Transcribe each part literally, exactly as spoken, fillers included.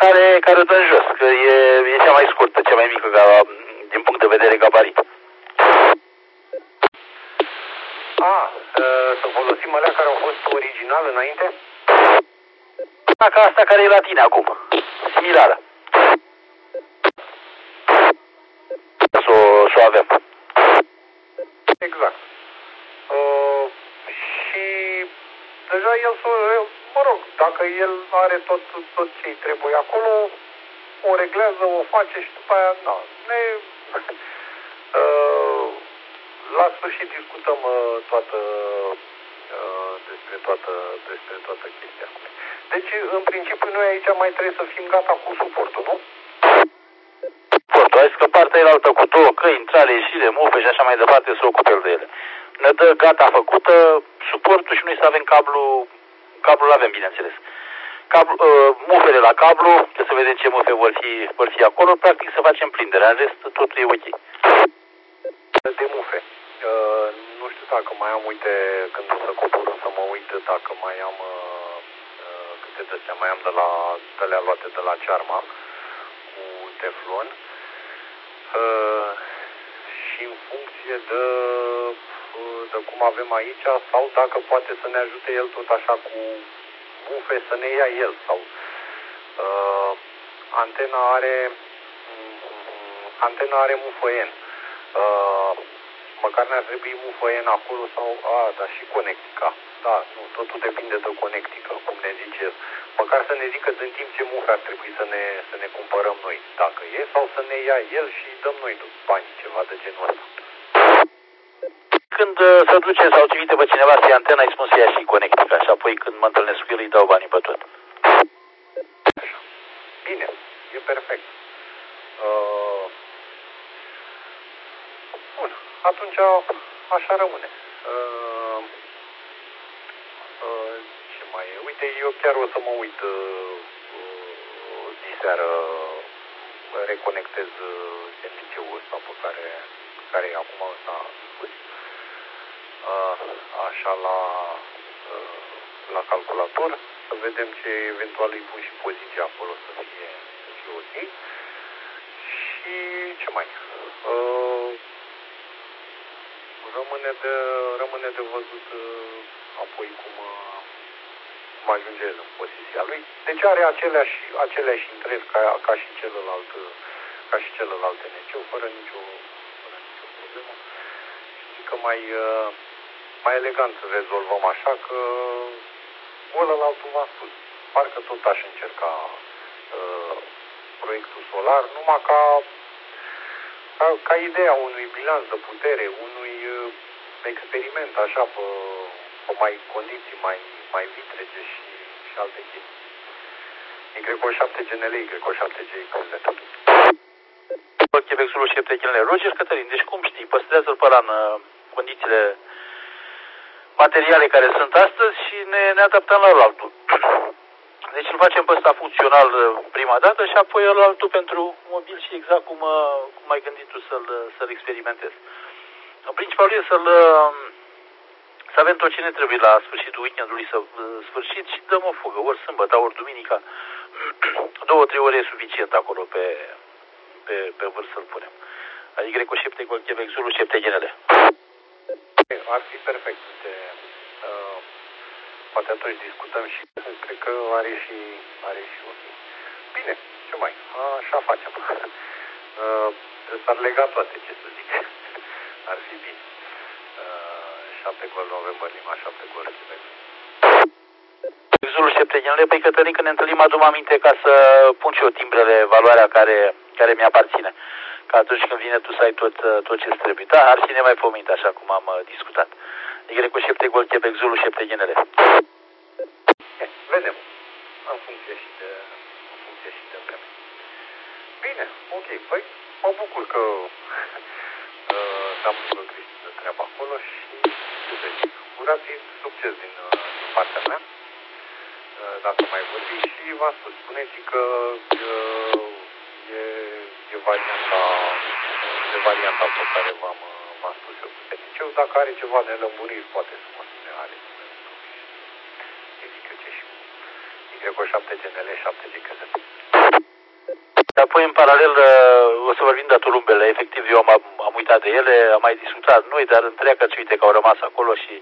care, care o dă în jos, că e, e cea mai scurtă, cea mai mică ca, din punct de vedere gabarit. A, să folosim alea care au fost original înainte? Da, ca asta care e la tine acum, similară. Să o, să o avem. Exact. Uh, și deja el, mă rog, dacă el are tot, tot ce-i trebuie acolo, o reglează, o face și după aia, na, ne... uh, la sfârșit discutăm uh, toată, uh, despre toată, despre toată chestia. Deci, în principiu, noi aici mai trebuie să fim gata cu suportul, nu? Suportul, ai zis că partea e altă cu două căi, intrare, ieșire, mufe și așa mai departe, să ocupe el de ele. Ne dă gata făcută, suportul și noi să avem cablu, cablul avem, bineînțeles. Cablu, uh, mufele la cablu, trebuie să vedem ce mufe vor fi, vor fi acolo, practic să facem prinderea, în rest totul e ok. De mufe. Uh, nu știu dacă mai am, uite, când o să cobor o să mă uit dacă mai am uh, uh, câte de-astea mai am de la de le luate de la Cearma cu teflon uh, și în funcție de, uh, de cum avem aici sau dacă poate să ne ajute el tot așa cu mufe să ne ia el sau uh, antena are um, antena are mufă N. Uh, măcar ne-ar trebui mufă N acolo sau, a, dar și conectica. Da, nu, totul depinde de conectică, cum ne zice el. Măcar să ne zică din timp ce mufe ar trebui să ne, să ne cumpărăm noi, dacă e, sau să ne ia el și dăm noi bani, ceva de genul ăsta. Când uh, se duce sau trimite pe cineva să ia antena, îi spun să ia și conectica și apoi când mă întâlnesc cu el îi dau banii pe tot. Așa. Bine, e perfect. Uh... Bun, atunci așa rămâne. Uh, uh, ce mai e? Uite, eu chiar o să mă uit uh, uh, diseară, reconectez uh, M D C-ul ăsta pe care, care e acum ăsta spus. Uh, așa la, uh, la calculator, să vedem ce eventual îi pun și poziția acolo să fie, să fie ok. Și ce mai? Uh, Rămâne de, rămâne de văzut uh, apoi cum, uh, cum ajunge el în poziția lui. Deci are aceleași, aceleași intrări ca, ca și celălalt, ca și celălalt N C, fără nicio, fără nicio problemă. Și că mai, uh, mai elegant rezolvăm așa că ălălaltul v-am spus. Parcă tot aș încerca uh, proiectul solar, numai ca Ca, ca ideea unui bilanț de putere, unui uh, experiment așa pe, pe mai condiții mai, mai vitrege și, și alte chestii. Y șapte G N L, Y șapte G X Z. Quebecul șapte G N L. Roger Cătălin, deci cum știi, păstrează-l pe ăla în uh, condițiile materiale care sunt astăzi și ne, ne adaptăm la altul. Deci îl facem pe ăsta funcțional prima dată și apoi ăla altul pentru mobil și exact cum, cum ai gândit tu să-l să-l experimentezi. În principal e să-l să avem tot ce ne trebuie la sfârșitul weekendului să sfârșit și dăm o fugă, ori sâmbătă, ori duminica. Două, trei ore e suficient acolo pe, pe, pe vârf să-l punem. Adică Greco șapte, Quebec Zulu șapte G N L. Ar fi perfect. De, uh... Poate atunci discutăm și cred că are și, are și ok. Bine, ce mai? Așa facem. Uh, S-ar lega toate, ce să zic. Ar fi bine. Uh, șapte gol November Lima, șapte gol Quebec. Zulu șapte G N L, păi Cătălin, când ne întâlnim adu-mă aminte ca să pun și eu timbrele, valoarea care, care mi-aparține. Că atunci când vine tu să ai tot, tot ce trebuie. Da, ar fi nemaipomenit, așa cum am uh, discutat. Y șapte gol Quebec Zulu șapte G N L. Vedem. În funcție și de, în funcție și de vreme. Bine, ok. Păi mă bucur că uh, am putut Cristi de treaba acolo și ce să zic, urați succes din, uh, din partea mea. Uh, dacă mai vorbi și v-am spus, spuneți că uh, e, e varianta e varianta pe care v-am, v-am spus eu cu T N C-ul. Dacă are ceva de lămuriri, poate să mă spune are. Y șapte G N L, șapte G K Z. Apoi, în paralel, o să vorbim de turumbele. Efectiv, eu am, am uitat de ele, am mai discutat noi, dar întreagă uite că au rămas acolo și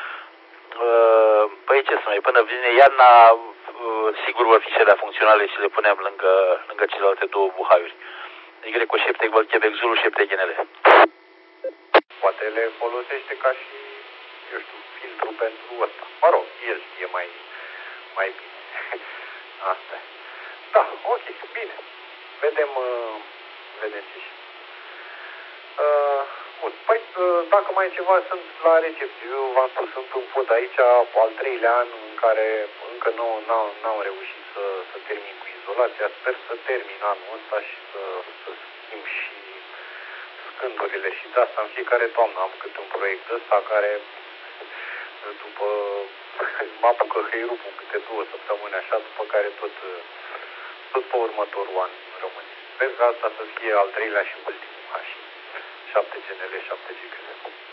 păi ce să mai, până vine iarna, sigur vor fi cele funcționale și le punem lângă, lângă celelalte două buhaiuri. De Greco Șeptec, Vălchebec, Zulu, Șeptegenele. Poate le folosește ca și, eu știu, filtru pentru ăsta. Mă rog, el știe mai, mai bine. Asta e. Da, ok, bine. Vedem, uh, vedem ce și. Uh, bun, păi uh, dacă mai e ceva, sunt la recepție. Eu v-am spus, sunt în pod aici, al treilea an în care încă nu n-am reușit să, să termin cu izolația. Sper să termin anul ăsta și să, să schimb și scândurile și de asta în fiecare toamnă am câte un proiect ăsta care după mă apucă hăirupul câte două săptămâni așa, după care tot, tot pe următorul an rămâne. Sper că asta să fie al treilea și ultimul an și șapte G N L, șapte G K L.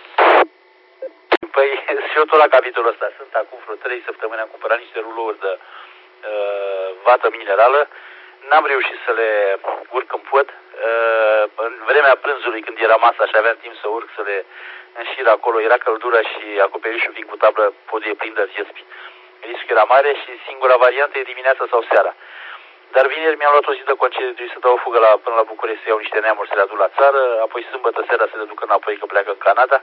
Păi și eu tot la capitolul ăsta sunt acum vreo trei săptămâni, am cumpărat niște rulouri de uh, vată minerală. N-am reușit să le urc în pod. Uh, în vremea prânzului, când era masa și aveam timp să urc, să le înșir acolo, era căldură și acoperișul fiind cu tablă, podul e plin de viespi. Riscul era mare și singura variantă e dimineața sau seara. Dar vineri mi-am luat o zi de concediu, trebuie să dau o fugă la, până la București să iau niște neamuri să le aduc la țară, apoi sâmbătă seara să le duc înapoi că pleacă în Canada.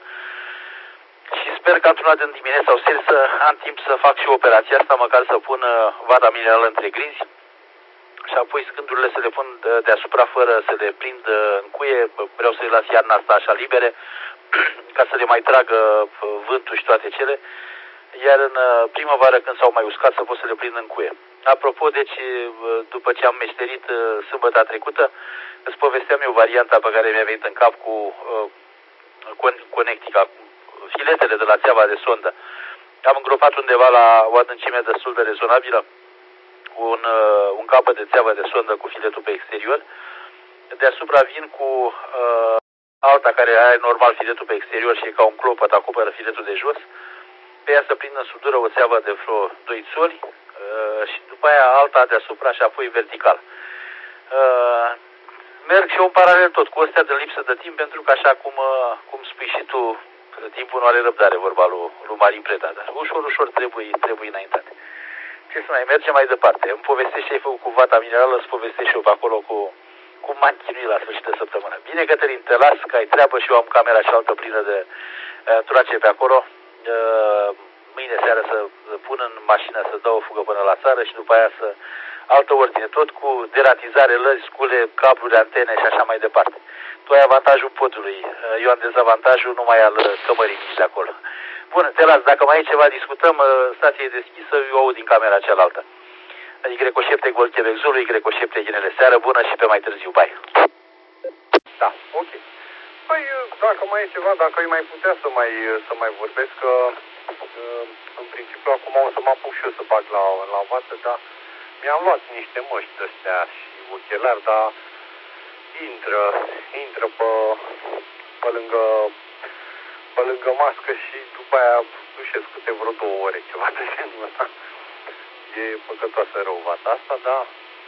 Și sper că într-una din dimineața sau seri să am timp să fac și operația asta, măcar să pun vata minerală între grizi. Și apoi scândurile să le pun deasupra fără să le prind în cuie. Vreau să le las iarna asta așa libere, ca să le mai tragă vântul și toate cele. Iar în primăvară, când s-au mai uscat, să pot să le prind în cuie. Apropo, deci, după ce am meșterit sâmbăta trecută, îți povesteam eu varianta pe care mi-a venit în cap cu uh, conectica, filetele de la țeava de sondă. Am îngropat undeva la o adâncime destul de rezonabilă un, uh, un capăt de țeavă de sondă cu filetul pe exterior. Deasupra vin cu uh, alta care are normal filetul pe exterior și e ca un clopăt, acoperă filetul de jos. Pe ea să prind în sudură o țeavă de vreo doi țoli uh, și după aia alta deasupra și apoi vertical. Uh, merg și eu în paralel tot cu astea de lipsă de timp, pentru că așa cum, uh, cum spui și tu, timpul nu are răbdare, vorba lui, lui Marin Preda, dar ușor, ușor trebuie, trebuie înaintate. Ce să mai mergem mai departe? Îmi povestește ce ai făcut cu vata minerală, îți povestește și eu pe acolo cu, cum m-am chinuit la sfârșit de săptămână. Bine, Cătălin, te las, că ai treabă și eu am camera cealaltă plină de uh, troace pe acolo. Uh, mâine seară să pun în mașină să dau o fugă până la țară și după aia să altă ordine, tot cu deratizare, lăzi, scule, cabluri, antene și așa mai departe. Tu ai avantajul podului, eu am dezavantajul numai al cămării mici de acolo. Bun, te las, dacă mai e ceva, discutăm, stația e deschisă, eu aud din camera cealaltă. Adică Greco Șeptec, Vălchebec, Zulu, Greco Șeptec, Ginele, seară bună și pe mai târziu, bai. Da, ok. Păi, dacă mai e ceva, dacă îi mai putea să mai, să mai vorbesc, că în principiu acum o să mă apuc și eu să bag la, la vată, dar mi-am luat niște măști de-astea și ochelari, dar intră, intră pe, pe, lângă, pe lângă mască și după aia dușesc câte vreo două ore, ceva de genul ăsta. E păcătoasă rău vata asta, dar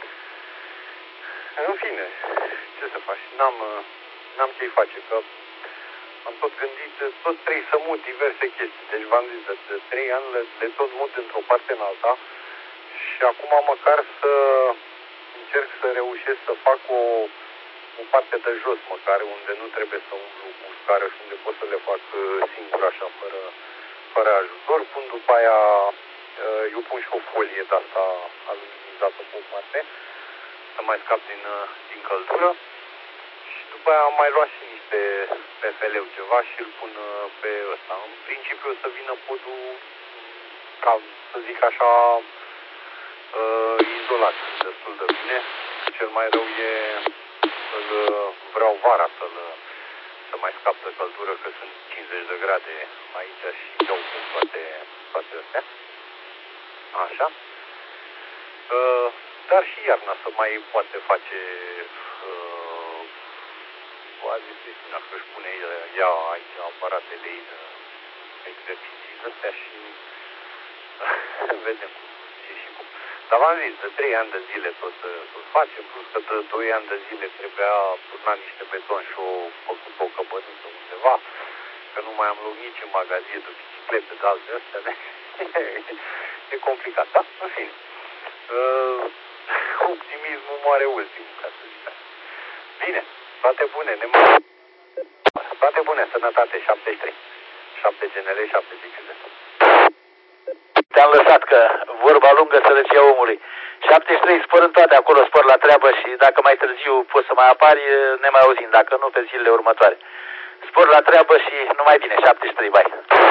în fine, ce să faci? N-am, n-am ce-i face, că am tot gândit, tot trebuie să mut diverse chestii. Deci v-am zis, de, de trei ani le, le tot mut într-o parte în alta și acum măcar să încerc să reușesc să fac o, o parte de jos, măcar, unde nu trebuie să umblu cu scară și unde pot să le fac singur așa, fără, fără ajutor. Pun după aia, eu pun și o folie de-asta aluminizată pe o parte, să mai scap din, din căldură. Și după aia am mai luat și niște P F L-uri ceva și îl pun pe ăsta. În principiu o să vină podul, ca să zic așa, uh, izolat destul de bine. Cel mai rău e să-l vreau vara să-l să mai scap de căldură, că sunt cincizeci de grade aici și iau cu toate, toate astea. Așa. Uh, dar și iarna să mai poate face uh, a zis Cristina că își pune ea aici aparatele ei de exerciții astea și vedem ce și cum. Dar v-am zis, de trei ani de zile tot să facem, plus că de doi ani de zile trebuia turnat niște beton și o făcut o căpăniță undeva, că nu mai am loc nici în magazie de biciclete, de alte astea, de... e complicat, da, în fine. Uh, optimismul moare ultim, ca să zic așa. Bine, toate bune, ne mai... Toate bune, sănătate, șaptezeci și trei. șapte G N L, șapte G Q Z. Te-am lăsat că vorba lungă sărăcia omului. șaptezeci și trei spor în toate, acolo spor la treabă și dacă mai târziu poți să mai apari, ne mai auzim, dacă nu pe zilele următoare. Spor la treabă și numai bine, șaptezeci și trei, bai.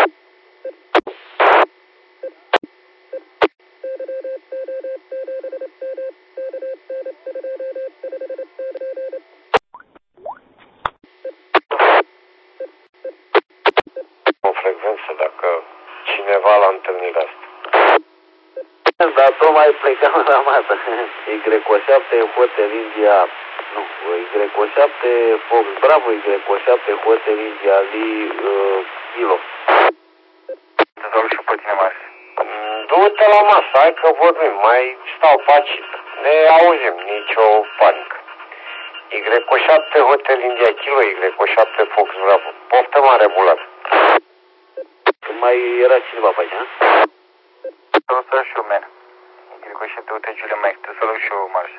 O frecvență dacă cineva la întâlnirea asta. Dar tocmai plecam la masă. Y O șapte, Hotel India, nu, Y O șapte, Fox Bravo, Y O șapte, Hotel India, Lee, uh, Kilo. Te dau și pe tine, Mars. Du-te la masă, hai că vorbim, mai stau pacit. Ne auzim, nicio panică. Y O șapte, Hotel India, Kilo, Y O șapte, Fox Bravo. Poftă mare, bulat. Mai era cineva pe aici, ha? Să-l să și eu, man. Y O șapte, Hotel Julia Mike, te să-l și eu, Mars.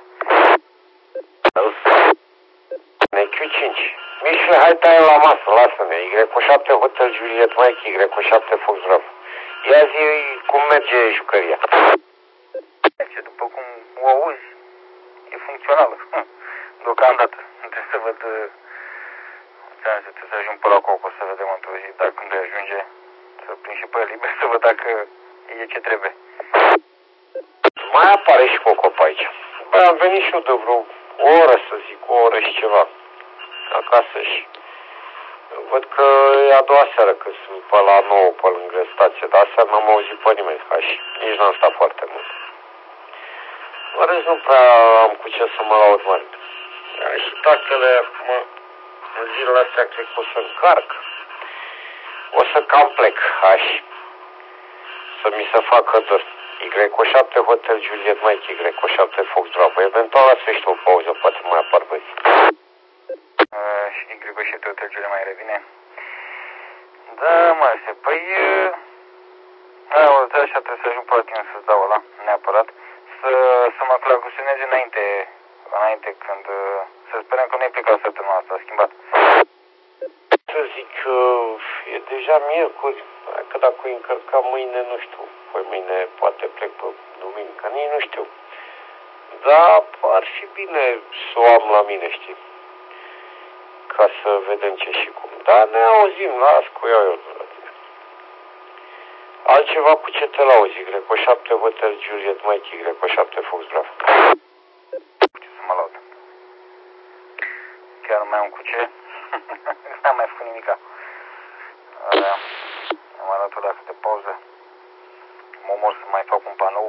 Ne Q cinci. Mișle, hai taie la masă, lasă-ne. Y O șapte, Hotel Juliet Mike, Y O șapte, Fox Bravo. Ia zi cum merge jucăria. Merge după cum o auzi. E funcțională. Deocamdată. Trebuie să văd... Trebuie să ajung pe la Coco, să vedem într-o zi, dacă când ajunge, să-l prind și pe el liber, să văd dacă e ce trebuie. Mai apare și Coco pe aici. Băi, am venit și eu de vreo o oră, să zic, o oră și ceva, acasă și văd că e a doua seară că sunt pe la nouă, pe lângă stație, dar aseară n-am auzit pe nimeni, ca și nici n-am stat foarte mult. În rest, nu prea am cu ce să mă laud mare. Și taxele acum, în zilele astea, cred că o să încarc. O să cam plec, aș, să mi se facă dor. Y O șapte, Hotel Juliet Mike, Y O șapte, Fox Bravo. Eventual la sfârșit o pauză, poate mai apar băieți. Uh, și Y O șapte, Hotel Juliet mai revine? Da, mă, se, păi... Uh, o să așa trebuie să ajung pe la tine să-ți dau ăla, neapărat. Să, să mă clacusioneze înainte, înainte când... Uh, să sperăm că nu e plecat săptămâna asta, a schimbat. Să zic că e deja miercuri, că dacă o încărca mâine, nu știu, păi mâine poate plec pe duminică, nici nu știu. Dar ar fi bine să o am la mine, știi? Ca să vedem ce și cum. Dar ne auzim, las cu iau eu de la tine. Altceva cu ce te lauzi, Y O șapte, Hotel Juliet Mike, Y O șapte, Fox Bravo. Cu ce să mă laud? Chiar nu mai am cu ce? N-am mai făcut nimica. Am arătat la câte pauză. Mă omor să mai fac un panou.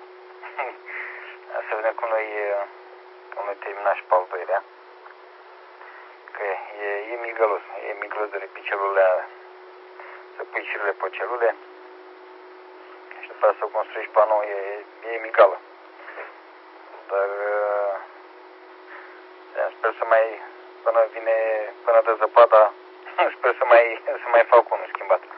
Să vedem cum noi, cum noi terminat și pe al doilea. Că e, e, e migălos. E migălos de pe celulele. Să pui șirurile pe celule. Și după aceea să construiești panou e, e migală. Dar sper să mai, până vine, până dă zăpada, sper să mai, să mai fac unul schimbat.